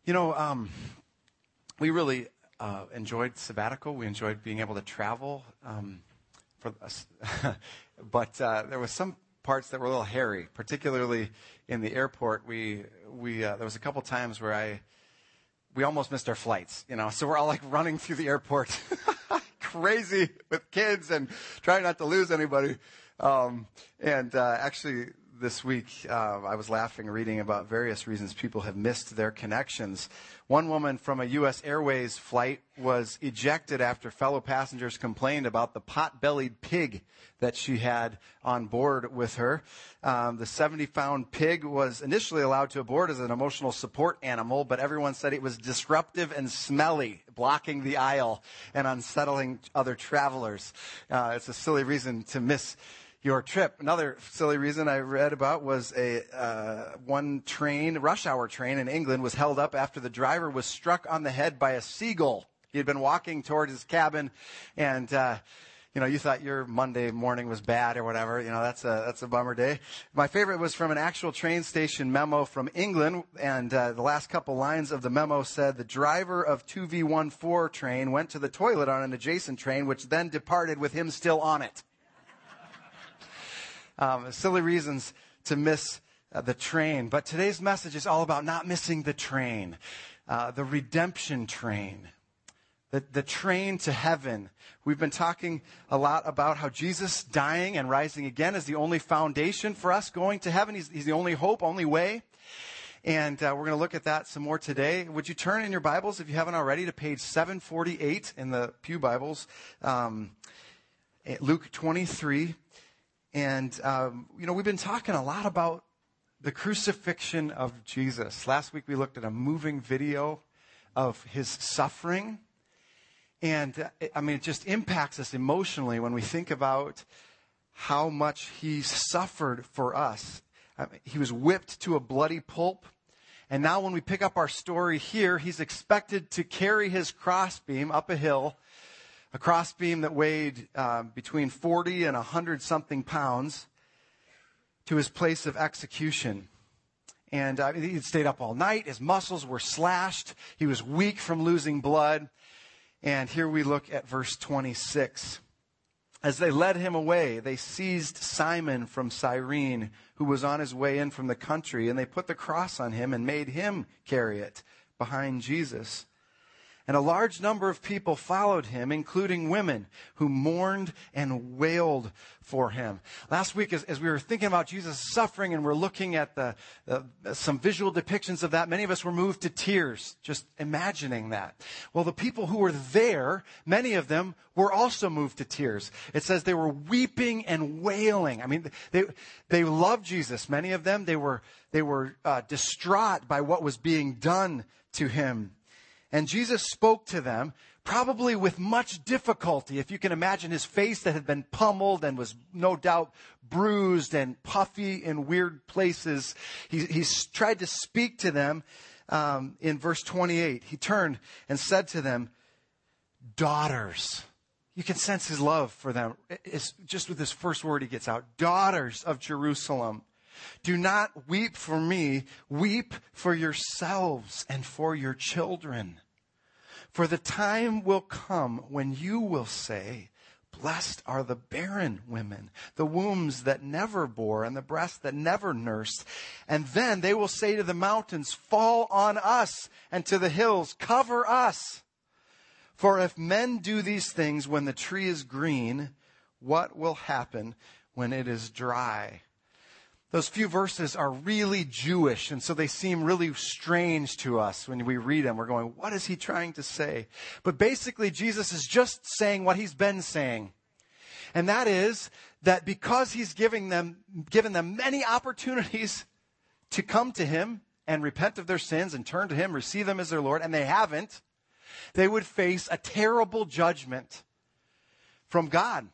You know, we really enjoyed sabbatical. We enjoyed being able to travel for us. But there was some parts that were a little hairy, particularly in the airport. There was a couple times where we almost missed our flights, you know. So we're all like running through the airport, crazy with kids and trying not to lose anybody. Actually, this week, I was laughing reading about various reasons people have missed their connections. One woman from a U.S. Airways flight was ejected after fellow passengers complained about the pot-bellied pig that she had on board with her. The 70-pound pig was initially allowed to board as an emotional support animal, but everyone said it was disruptive and smelly, blocking the aisle and unsettling other travelers. It's a silly reason to miss your trip. Another silly reason I read about was one train, rush hour train in England, was held up after the driver was struck on the head by a seagull. He had been walking towards his cabin, and you thought your Monday morning was bad or whatever. You know, that's a bummer day. My favorite was from an actual train station memo from England, and the last couple lines of the memo said, the driver of 2V14 train went to the toilet on an adjacent train, which then departed with him still on it. Silly reasons to miss the train. But today's message is all about not missing the train, the redemption train, the train to heaven. We've been talking a lot about how Jesus dying and rising again is the only foundation for us going to heaven. He's the only hope, only way. And we're going to look at that some more today. Would you turn in your Bibles, if you haven't already, to page 748 in the Pew Bibles, Luke 23. And, we've been talking a lot about the crucifixion of Jesus. Last week we looked at a moving video of his suffering. And, it just impacts us emotionally when we think about how much he suffered for us. He was whipped to a bloody pulp. And now when we pick up our story here, he's expected to carry his crossbeam up a hill, a crossbeam that weighed between 40 and 100-something pounds, to his place of execution. And he'd stayed up all night. His muscles were slashed. He was weak from losing blood. And here we look at verse 26. As they led him away, they seized Simon from Cyrene, who was on his way in from the country, and they put the cross on him and made him carry it behind Jesus. And a large number of people followed him, including women who mourned and wailed for him. Last week, as we were thinking about Jesus' suffering and we're looking at some visual depictions of that, many of us were moved to tears just imagining that. Well, the people who were there, many of them were also moved to tears. It says they were weeping and wailing. They loved Jesus. Many of them, they were distraught by what was being done to him. And Jesus spoke to them, probably with much difficulty. If you can imagine his face that had been pummeled and was no doubt bruised and puffy in weird places. He's tried to speak to them in verse 28. He turned and said to them, daughters. You can sense his love for them. It's just with this first word he gets out. Daughters of Jerusalem. Do not weep for me. Weep for yourselves and for your children. For the time will come when you will say, blessed are the barren women, the wombs that never bore, and the breasts that never nursed. And then they will say to the mountains, fall on us, and to the hills, cover us. For if men do these things when the tree is green, what will happen when it is dry? Those few verses are really Jewish, and so they seem really strange to us when we read them. We're going, what is he trying to say? But basically, Jesus is just saying what he's been saying. And that is that because he's given them many opportunities to come to him and repent of their sins and turn to him, receive him as their Lord, and they haven't, they would face a terrible judgment from God.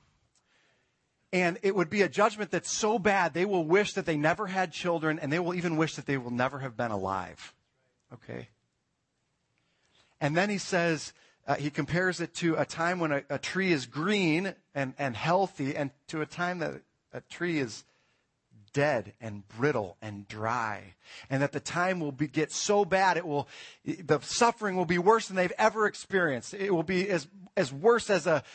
And it would be a judgment that's so bad, they will wish that they never had children, and they will even wish that they will never have been alive. Okay? And then he says, he compares it to a time when a tree is green and healthy, and to a time that a tree is dead and brittle and dry, and that the time will get so bad the suffering will be worse than they've ever experienced. It will be as worse as a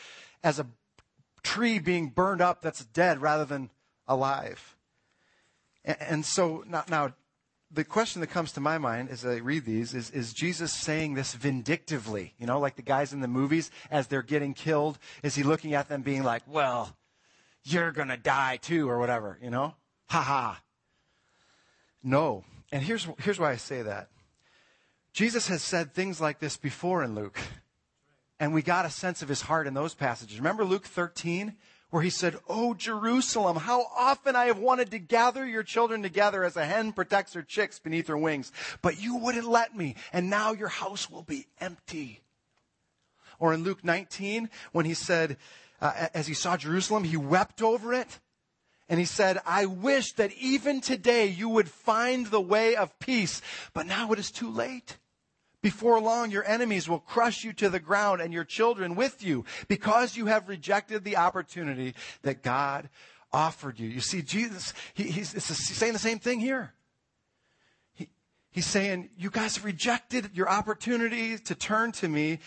tree being burned up that's dead rather than alive. And so now the question that comes to my mind as I read these is Jesus saying this vindictively, like the guys in the movies as they're getting killed? Is he looking at them being like, well, you're going to die too, or whatever, Ha ha. No. And here's why I say that. Jesus has said things like this before in Luke. And we got a sense of his heart in those passages. Remember Luke 13, where he said, "Oh, Jerusalem, how often I have wanted to gather your children together as a hen protects her chicks beneath her wings, but you wouldn't let me, and now your house will be empty." Or in Luke 19, when he said, as he saw Jerusalem, he wept over it. And he said, "I wish that even today you would find the way of peace, but now it is too late. Before long, your enemies will crush you to the ground and your children with you because you have rejected the opportunity that God offered you." You see, Jesus, he's saying the same thing here. He's saying, you guys have rejected your opportunity to turn to me.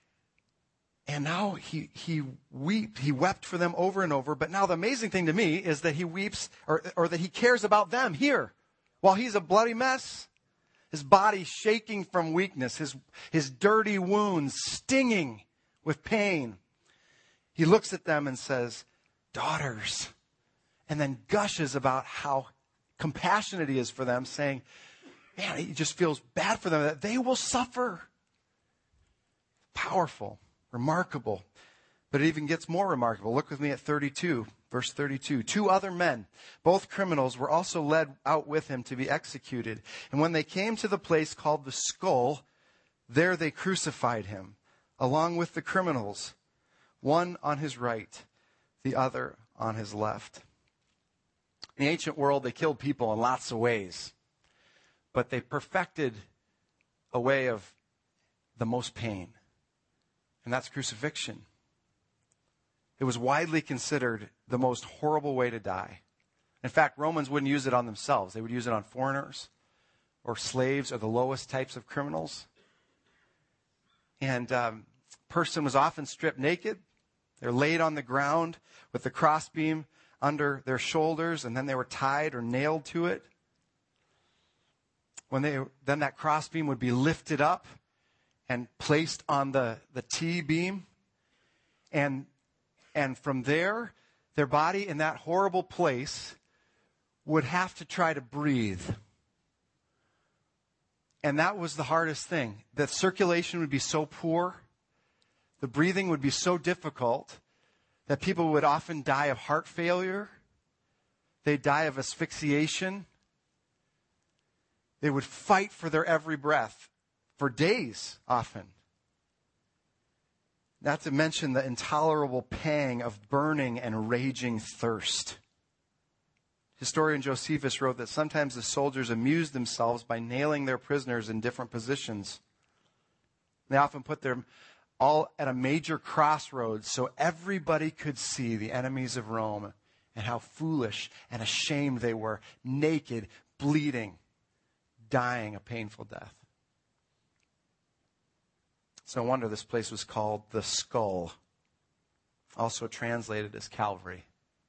And now he wept for them over and over. But now the amazing thing to me is that he weeps or that he cares about them here while he's a bloody mess. His body shaking from weakness, his dirty wounds stinging with pain. He looks at them and says, "Daughters," and then gushes about how compassionate he is for them, saying, man, he just feels bad for them, that they will suffer. Powerful, remarkable. But it even gets more remarkable. Look with me at 32. Verse 32, 2 other men, both criminals, were also led out with him to be executed. And when they came to the place called the Skull, there they crucified him, along with the criminals, one on his right, the other on his left. In the ancient world, they killed people in lots of ways, but they perfected a way of the most pain, and that's crucifixion. It was widely considered the most horrible way to die. In fact, Romans wouldn't use it on themselves. They would use it on foreigners or slaves or the lowest types of criminals. And person was often stripped naked. They're laid on the ground with the crossbeam under their shoulders, and then they were tied or nailed to it. Then that crossbeam would be lifted up and placed on the T-beam. And from there, their body in that horrible place would have to try to breathe. And that was the hardest thing. The circulation would be so poor, the breathing would be so difficult, that people would often die of heart failure. They'd die of asphyxiation. They would fight for their every breath for days often. Not to mention the intolerable pang of burning and raging thirst. Historian Josephus wrote that sometimes the soldiers amused themselves by nailing their prisoners in different positions. They often put them all at a major crossroads so everybody could see the enemies of Rome and how foolish and ashamed they were, naked, bleeding, dying a painful death. It's no wonder this place was called the Skull, also translated as Calvary.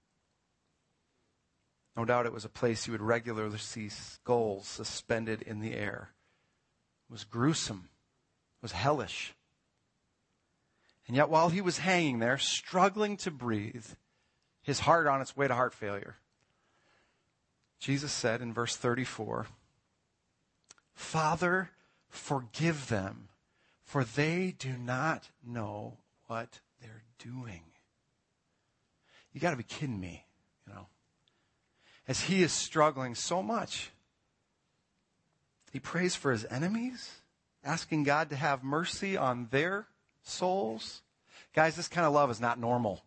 No doubt it was a place you would regularly see skulls suspended in the air. It was gruesome. It was hellish. And yet while he was hanging there, struggling to breathe, his heart on its way to heart failure, Jesus said in verse 34, "Father, forgive them, for they do not know what they're doing." You got to be kidding me, As he is struggling so much, he prays for his enemies, asking God to have mercy on their souls. Guys, this kind of love is not normal.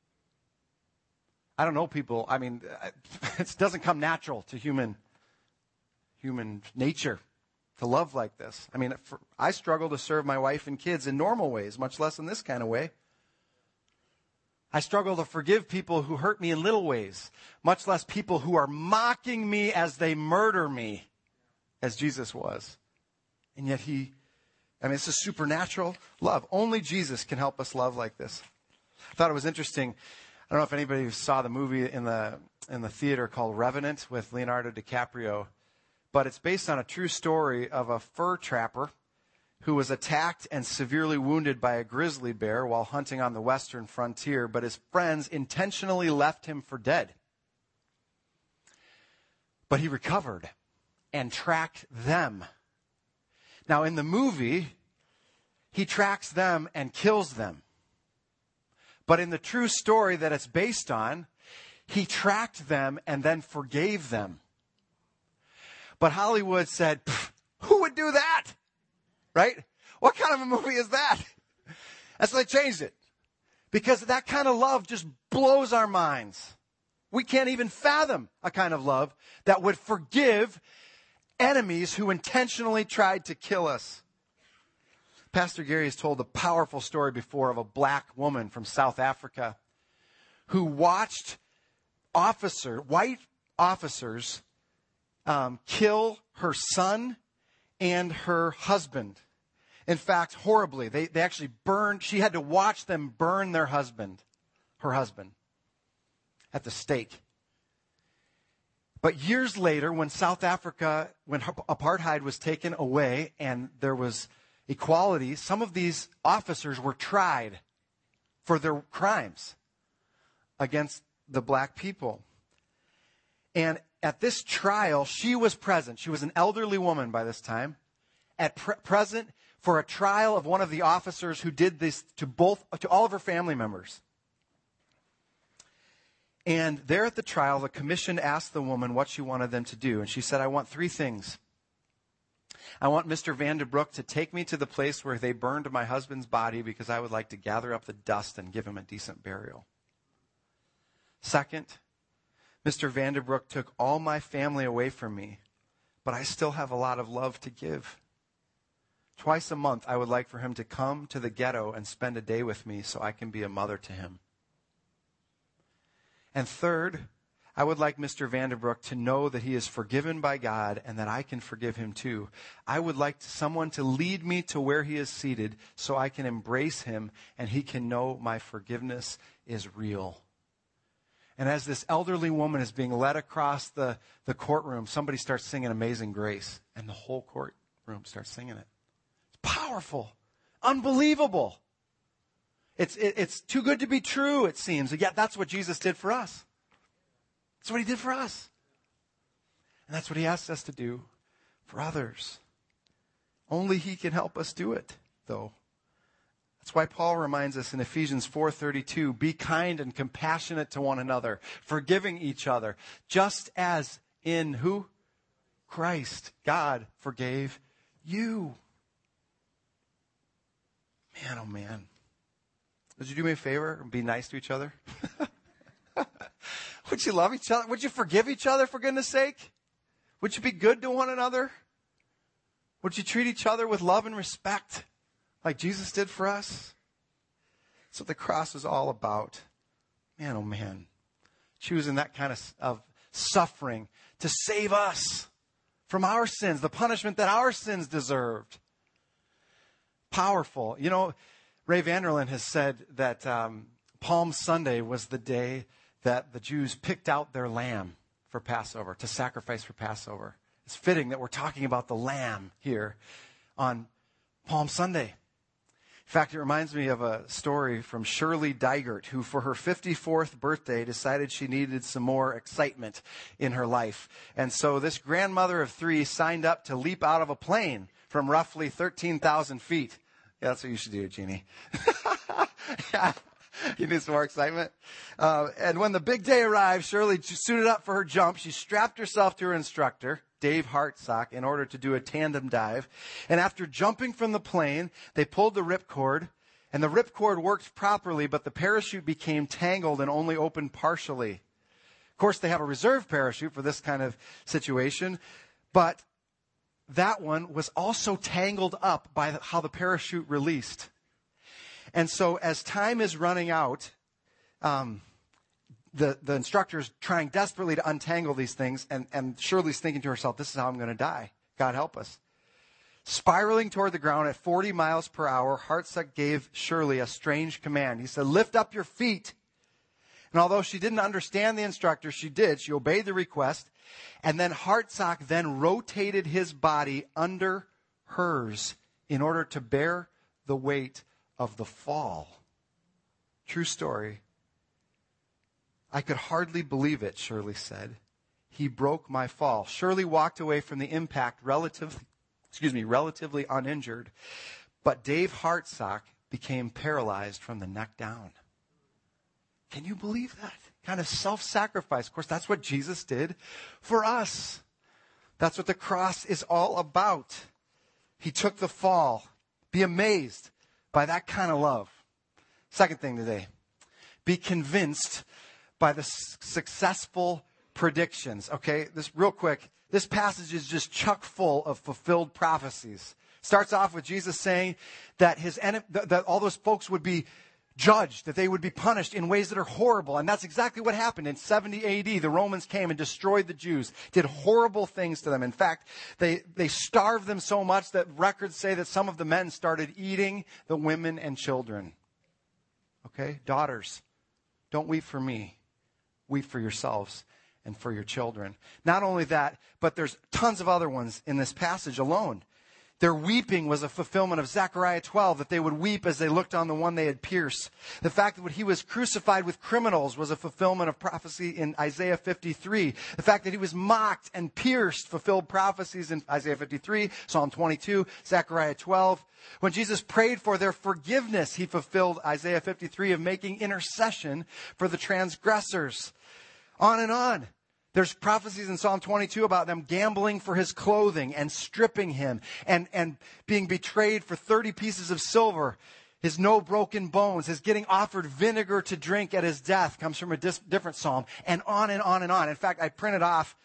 I don't know people, it doesn't come natural to human nature to love like this. I struggle to serve my wife and kids in normal ways, much less in this kind of way. I struggle to forgive people who hurt me in little ways, much less people who are mocking me as they murder me, as Jesus was. And yet it's a supernatural love. Only Jesus can help us love like this. I thought it was interesting. I don't know if anybody saw the movie in the theater called Revenant with Leonardo DiCaprio, but it's based on a true story of a fur trapper who was attacked and severely wounded by a grizzly bear while hunting on the western frontier, but his friends intentionally left him for dead. But he recovered and tracked them. Now, in the movie, he tracks them and kills them. But in the true story that it's based on, he tracked them and then forgave them. But Hollywood said, who would do that? Right? What kind of a movie is that? And so they changed it. Because that kind of love just blows our minds. We can't even fathom a kind of love that would forgive enemies who intentionally tried to kill us. Pastor Gary has told a powerful story before of a black woman from South Africa who watched white officers kill her son and her husband. In fact, horribly. They actually she had to watch them burn her husband, at the stake. But years later, when apartheid was taken away and there was equality, some of these officers were tried for their crimes against the black people. And at this trial, she was present. She was an elderly woman by this time, present for a trial of one of the officers who did this to all of her family members. And there at the trial, the commission asked the woman what she wanted them to do. And she said, I want 3 things. I want Mr. Vanderbroek to take me to the place where they burned my husband's body because I would like to gather up the dust and give him a decent burial. Second, Mr. Vanderbroek took all my family away from me, but I still have a lot of love to give. Twice a month, I would like for him to come to the ghetto and spend a day with me so I can be a mother to him. And third, I would like Mr. Vanderbroek to know that he is forgiven by God and that I can forgive him too. I would like someone to lead me to where he is seated so I can embrace him and he can know my forgiveness is real. And as this elderly woman is being led across the courtroom, somebody starts singing Amazing Grace, and the whole courtroom starts singing it. It's powerful, unbelievable. It's too good to be true, it seems. And yet that's what Jesus did for us. That's what he did for us. And that's what he asks us to do for others. Only he can help us do it, though. That's why Paul reminds us in Ephesians 4:32, be kind and compassionate to one another, forgiving each other, just as in who? Christ, God forgave you. Man, oh man. Would you do me a favor and be nice to each other? Would you love each other? Would you forgive each other, for goodness sake? Would you be good to one another? Would you treat each other with love and respect like Jesus did for us? That's what the cross is all about. Man, oh man. Choosing that kind of suffering to save us from our sins, the punishment that our sins deserved. Powerful. You know, Ray Vanderlyn has said that Palm Sunday was the day that the Jews picked out their lamb for Passover, to sacrifice for Passover. It's fitting that we're talking about the lamb here on Palm Sunday. In fact, it reminds me of a story from Shirley Dygert, who for her 54th birthday decided she needed some more excitement in her life. And so this grandmother of 3 signed up to leap out of a plane from roughly 13,000 feet. Yeah, that's what you should do, Jeannie. Yeah. You need some more excitement? And when the big day arrived, Shirley suited up for her jump. She strapped herself to her instructor, Dave Hartsock, in order to do a tandem dive. And after jumping from the plane, they pulled the ripcord. And the ripcord worked properly, but the parachute became tangled and only opened partially. Of course, they have a reserve parachute for this kind of situation. But that one was also tangled up by how the parachute released. And so as time is running out, the instructor's trying desperately to untangle these things, and Shirley's thinking to herself, this is how I'm going to die. God help us. Spiraling toward the ground at 40 miles per hour, Hartsock gave Shirley a strange command. He said, lift up your feet. And although she didn't understand the instructor, she did. She obeyed the request. And then Hartsock then rotated his body under hers in order to bear the weight of the fall. True story. I could hardly believe it, Shirley said. He broke my fall. Shirley walked away from the impact relatively uninjured. But Dave Hartsock became paralyzed from the neck down. Can you believe that? Kind of self-sacrifice. Of course, that's what Jesus did for us. That's what the cross is all about. He took the fall. Be amazed by that kind of love. Second thing today. Be convinced by the successful predictions. Okay, this real quick. This passage is just chock full of fulfilled prophecies. Starts off with Jesus saying that that all those folks would be judged, that they would be punished in ways that are horrible. And that's exactly what happened. In 70 AD, the Romans came and destroyed the Jews, did horrible things to them. In fact, they starved them so much that records say that some of the men started eating the women and children. Okay? Daughters, don't weep for me. Weep for yourselves and for your children. Not only that, but there's tons of other ones in this passage alone. Their weeping was a fulfillment of Zechariah 12, that they would weep as they looked on the one they had pierced. The fact that he was crucified with criminals was a fulfillment of prophecy in Isaiah 53. The fact that he was mocked and pierced fulfilled prophecies in Isaiah 53, Psalm 22, Zechariah 12. When Jesus prayed for their forgiveness, he fulfilled Isaiah 53 of making intercession for the transgressors. On and on. There's prophecies in Psalm 22 about them gambling for his clothing and stripping him and being betrayed for 30 pieces of silver. His no broken bones, his getting offered vinegar to drink at his death comes from a different psalm, and on and on and on. In fact, I printed off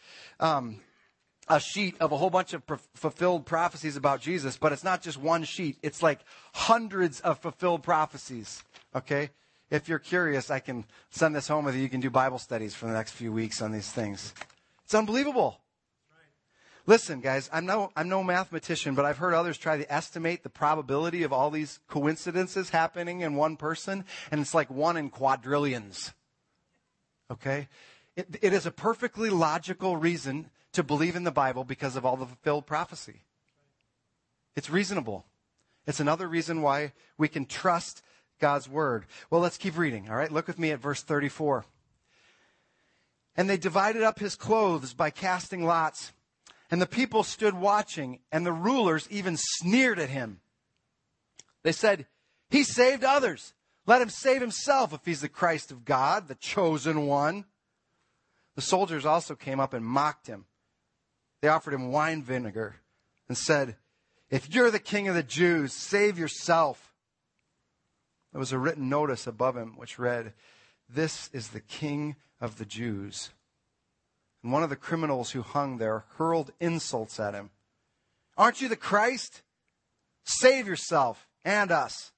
a sheet of a whole bunch of fulfilled prophecies about Jesus, but it's not just one sheet. It's like hundreds of fulfilled prophecies, okay? If you're curious, I can send this home with you. You can do Bible studies for the next few weeks on these things. It's unbelievable. Listen, guys, I'm no mathematician, but I've heard others try to estimate the probability of all these coincidences happening in one person, and it's like 1 in quadrillions. Okay? It is a perfectly logical reason to believe in the Bible because of all the fulfilled prophecy. It's reasonable. It's another reason why we can trust God's word. Well, let's keep reading. All right, look with me at verse 34. And they divided up his clothes by casting lots. And the people stood watching, and the rulers even sneered at him. They said, he saved others. Let him save himself if he's the Christ of God, the chosen one. The soldiers also came up and mocked him. They offered him wine vinegar and said, if you're the king of the Jews, save yourself. There was a written notice above him which read, this is the King of the Jews. And one of the criminals who hung there hurled insults at him. Aren't you the Christ? Save yourself and us.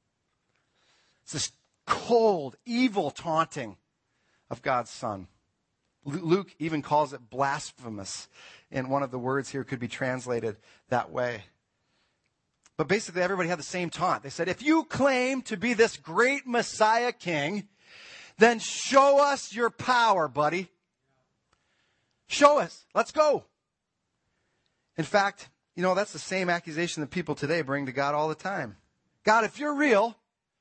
It's this cold, evil taunting of God's Son. Luke even calls it blasphemous. And one of the words here could be translated that way. But basically, everybody had the same taunt. They said, if you claim to be this great Messiah king, then show us your power, buddy. Show us. Let's go. In fact, that's the same accusation that people today bring to God all the time. God, if you're real,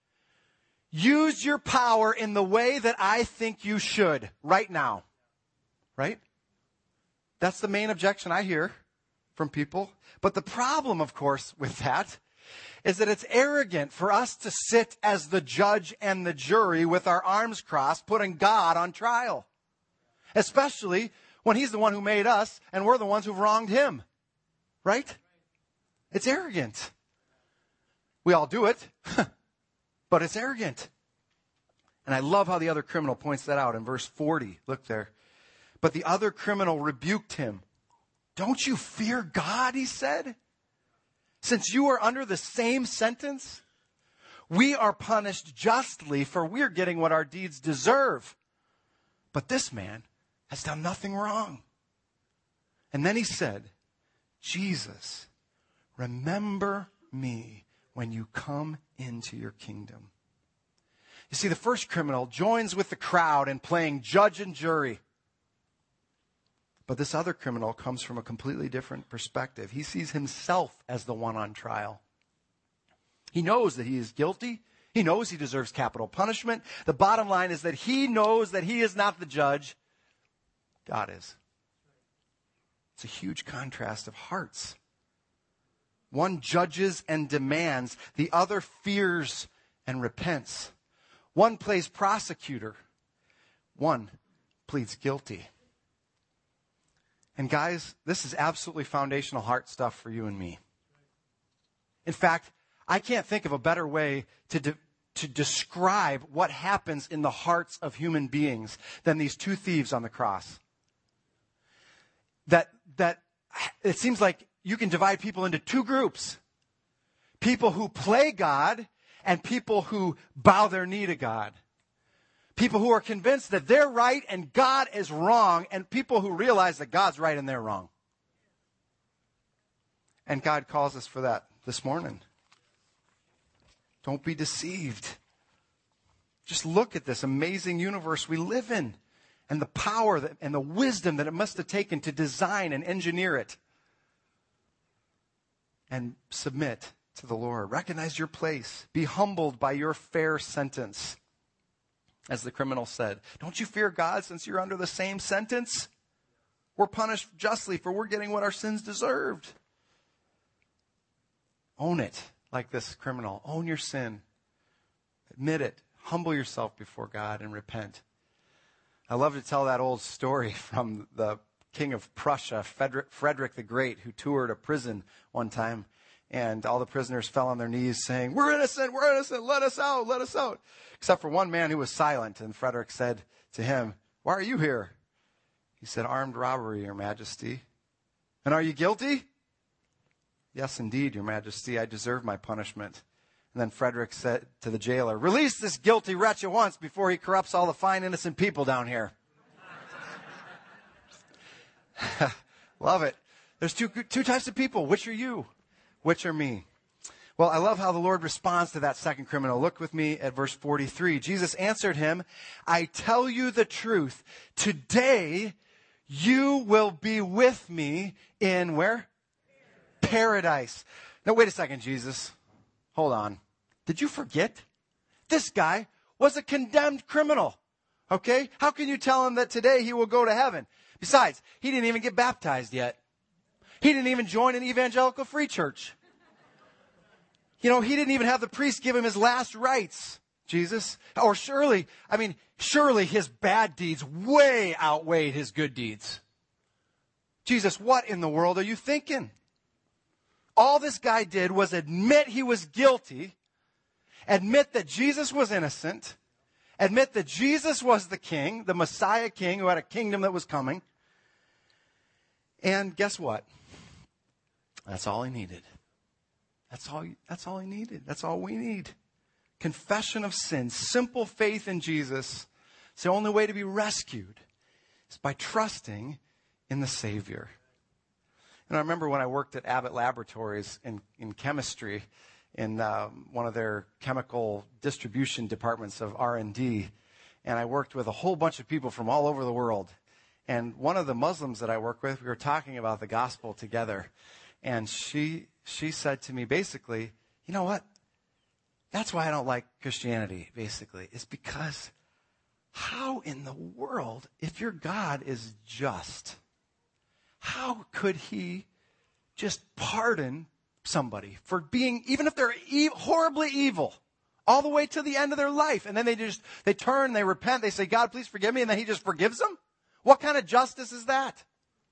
use your power in the way that I think you should right now. Right? That's the main objection I hear from people. But the problem, of course, with that is that it's arrogant for us to sit as the judge and the jury with our arms crossed, putting God on trial. Especially when he's the one who made us and we're the ones who've wronged him. Right? It's arrogant. We all do it, but it's arrogant. And I love how the other criminal points that out in verse 40. Look there. But the other criminal rebuked him. Don't you fear God, he said, since you are under the same sentence? We are punished justly, for we're getting what our deeds deserve. But this man has done nothing wrong. And then he said, Jesus, remember me when you come into your kingdom. You see, the first criminal joins with the crowd in playing judge and jury. But this other criminal comes from a completely different perspective. He sees himself as the one on trial. He knows that he is guilty. He knows he deserves capital punishment. The bottom line is that he knows that he is not the judge. God is. It's a huge contrast of hearts. One judges and demands. The other fears and repents. One plays prosecutor. One pleads guilty. And guys, this is absolutely foundational heart stuff for you and me. In fact, I can't think of a better way to describe what happens in the hearts of human beings than these two thieves on the cross. That it seems like you can divide people into two groups. People who play God and people who bow their knee to God. People who are convinced that they're right and God is wrong, and people who realize that God's right and they're wrong. And God calls us for that this morning. Don't be deceived. Just look at this amazing universe we live in and the power and the wisdom that it must have taken to design and engineer it. And submit to the Lord. Recognize your place. Be humbled by your fair sentence. As the criminal said, don't you fear God since you're under the same sentence? We're punished justly for we're getting what our sins deserved. Own it like this criminal. Own your sin. Admit it. Humble yourself before God and repent. I love to tell that old story from the King of Prussia, Frederick the Great, who toured a prison one time. And all the prisoners fell on their knees saying, we're innocent, let us out, let us out. Except for one man who was silent. And Frederick said to him, why are you here? He said, armed robbery, Your Majesty. And are you guilty? Yes, indeed, Your Majesty, I deserve my punishment. And then Frederick said to the jailer, release this guilty wretch at once before he corrupts all the fine innocent people down here. Love it. There's two types of people. Which are you? Which are me? Well, I love how the Lord responds to that second criminal. Look with me at verse 43. Jesus answered him, I tell you the truth. Today you will be with me in where? Paradise. Now, wait a second, Jesus. Hold on. Did you forget? This guy was a condemned criminal. Okay? How can you tell him that today he will go to heaven? Besides, he didn't even get baptized yet. He didn't even join an evangelical free church. You know, he didn't even have the priest give him his last rites, Jesus. Or surely his bad deeds way outweighed his good deeds. Jesus, what in the world are you thinking? All this guy did was admit he was guilty, admit that Jesus was innocent, admit that Jesus was the king, the Messiah king who had a kingdom that was coming. And guess what? That's all he needed. That's all he needed. That's all we need. Confession of sin, simple faith in Jesus. It's the only way to be rescued. It's by trusting in the Savior. And I remember when I worked at Abbott Laboratories in chemistry, in one of their chemical distribution departments of R&D, and I worked with a whole bunch of people from all over the world. And one of the Muslims that I work with, we were talking about the gospel together. And she said to me, basically, you know what? That's why I don't like Christianity, basically. It's because how in the world, if your God is just, how could he just pardon somebody for being, even if they're horribly evil, all the way to the end of their life? And then they turn, they repent, they say, God, please forgive me. And then he just forgives them? What kind of justice is that?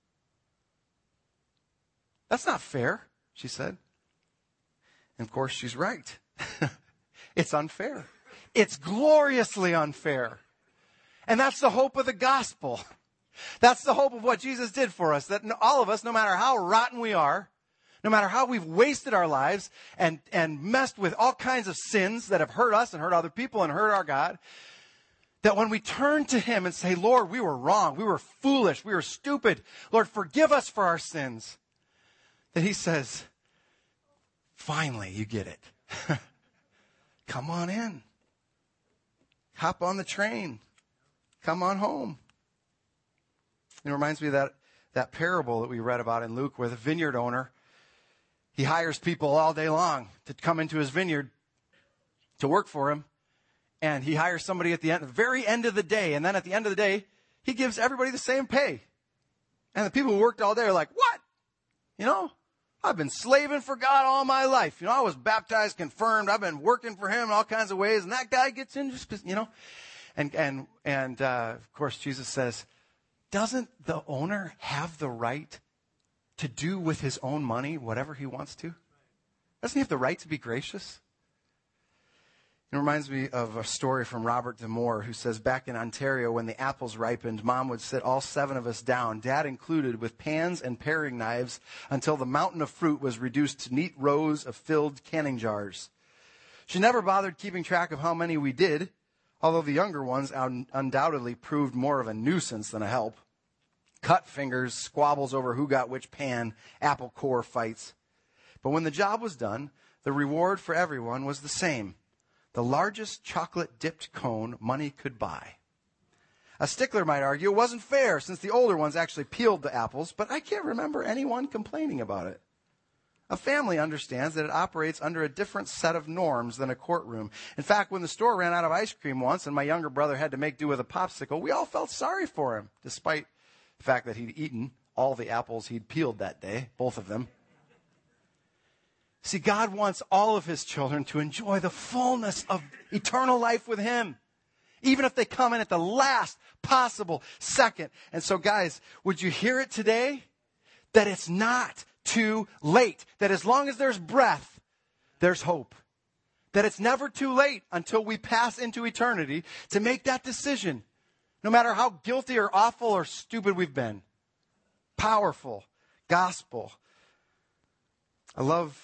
That's not fair, she said. And of course, she's right. It's unfair. It's gloriously unfair. And that's the hope of the gospel. That's the hope of what Jesus did for us. That all of us, no matter how rotten we are, No matter how we've wasted our lives and messed with all kinds of sins that have hurt us and hurt other people and hurt our God, that when we turn to him and say, Lord, we were wrong, we were foolish, we were stupid, Lord, forgive us for our sins, that he says, finally, you get it. Come on in. Hop on the train. Come on home. It reminds me of that parable that we read about in Luke where the vineyard owner, he hires people all day long to come into his vineyard to work for him. And he hires somebody at the very end of the day. And then at the end of the day, he gives everybody the same pay. And the people who worked all day are like, what? I've been slaving for God all my life. I was baptized, confirmed. I've been working for him in all kinds of ways. And that guy gets in just because, And of course, Jesus says, doesn't the owner have the right to do with his own money whatever he wants to? Doesn't he have the right to be gracious? It reminds me of a story from Robert D'Amore, who says back in Ontario, when the apples ripened, Mom would sit all 7 of us down, Dad included, with pans and paring knives until the mountain of fruit was reduced to neat rows of filled canning jars. She never bothered keeping track of how many we did, although the younger ones undoubtedly proved more of a nuisance than a help. Cut fingers, squabbles over who got which pan, apple core fights. But when the job was done, the reward for everyone was the same. The largest chocolate-dipped cone money could buy. A stickler might argue it wasn't fair since the older ones actually peeled the apples, but I can't remember anyone complaining about it. A family understands that it operates under a different set of norms than a courtroom. In fact, when the store ran out of ice cream once and my younger brother had to make do with a popsicle, we all felt sorry for him, despite the fact that he'd eaten all the apples he'd peeled that day, both of them. See, God wants all of his children to enjoy the fullness of eternal life with him, even if they come in at the last possible second. And so, guys, would you hear it today? That it's not too late. That as long as there's breath, there's hope. That it's never too late until we pass into eternity to make that decision, no matter how guilty or awful or stupid we've been. Powerful gospel. I love,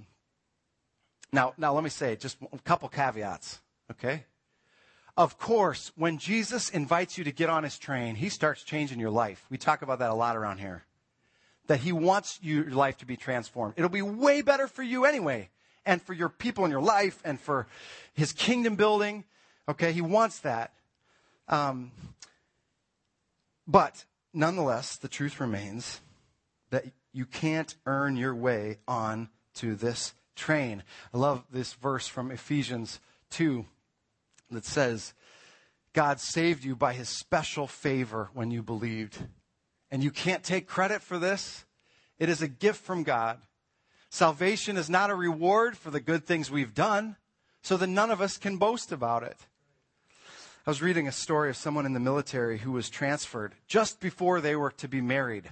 now let me say just a couple caveats, okay? Of course, when Jesus invites you to get on his train, he starts changing your life. We talk about that a lot around here. That he wants your life to be transformed. It'll be way better for you anyway, and for your people in your life, and for his kingdom building, okay? He wants that. But nonetheless, the truth remains that you can't earn your way on to this train. I love this verse from Ephesians 2 that says, God saved you by his special favor when you believed. And you can't take credit for this. It is a gift from God. Salvation is not a reward for the good things we've done, so that none of us can boast about it. I was reading a story of someone in the military who was transferred just before they were to be married.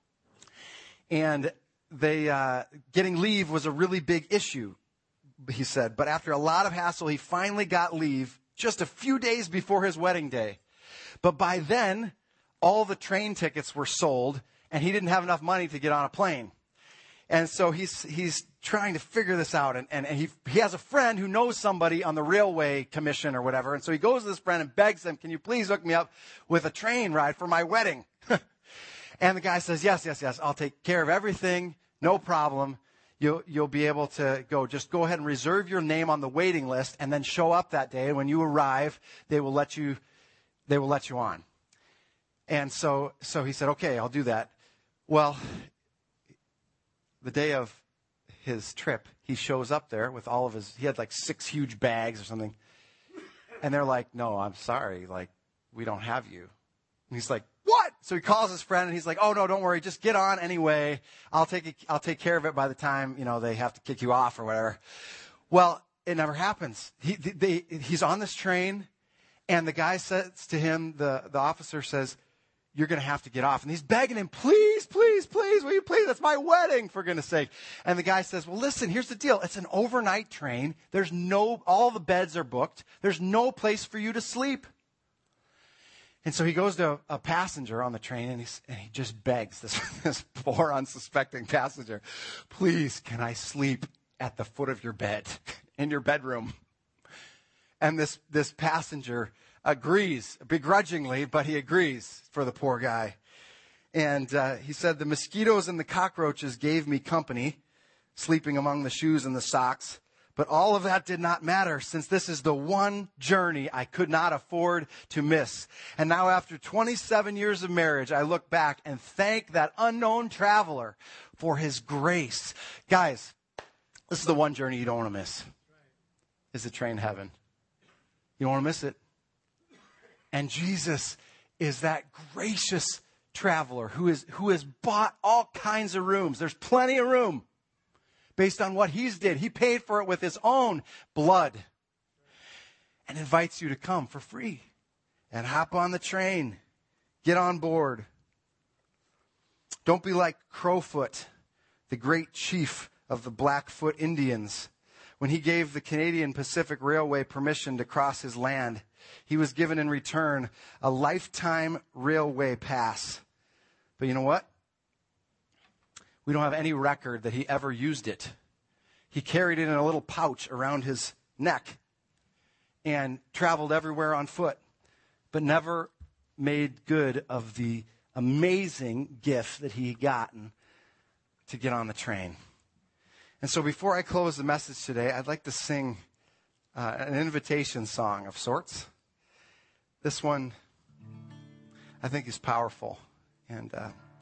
And getting leave was a really big issue, he said. But after a lot of hassle, he finally got leave just a few days before his wedding day. But by then, all the train tickets were sold, and he didn't have enough money to get on a plane. And so he's trying to figure this out. And he has a friend who knows somebody on the railway commission or whatever. And so he goes to this friend and begs him, can you please hook me up with a train ride for my wedding? And the guy says, yes, I'll take care of everything. No problem. You'll be able to go. Just go ahead and reserve your name on the waiting list and then show up that day. And when you arrive, they will let you on. And so he said, okay, I'll do that. Well, the day of his trip, he shows up there with all of he had like 6 huge bags or something. And they're like, no, I'm sorry. Like, we don't have you. And he's like, what? So he calls his friend and he's like, oh no, don't worry. Just get on anyway. I'll take care of it by the time, they have to kick you off or whatever. Well, it never happens. He's on this train and the guy says to him, the officer says, you're going to have to get off. And he's begging him, please, will you please? That's my wedding, for goodness sake. And the guy says, well, listen, here's the deal. It's an overnight train. All the beds are booked. There's no place for you to sleep. And so he goes to a passenger on the train, and he just begs this poor, unsuspecting passenger, please, can I sleep at the foot of your bed, in your bedroom? And this passenger agrees, begrudgingly, but he agrees for the poor guy. And he said, the mosquitoes and the cockroaches gave me company, sleeping among the shoes and the socks. But all of that did not matter, since this is the one journey I could not afford to miss. And now after 27 years of marriage, I look back and thank that unknown traveler for his grace. Guys, this is the one journey you don't want to miss, is the train to heaven. You don't want to miss it. And Jesus is that gracious traveler who has bought all kinds of rooms. There's plenty of room. Based on what he's did. He paid for it with his own blood. And invites you to come for free. And hop on the train. Get on board. Don't be like Crowfoot, the great chief of the Blackfoot Indians. When he gave the Canadian Pacific Railway permission to cross his land, he was given in return a lifetime railway pass. But you know what? We don't have any record that he ever used it. He carried it in a little pouch around his neck and traveled everywhere on foot, but never made good of the amazing gift that he had gotten to get on the train. And so before I close the message today, I'd like to sing an invitation song of sorts. This one, I think, is powerful. And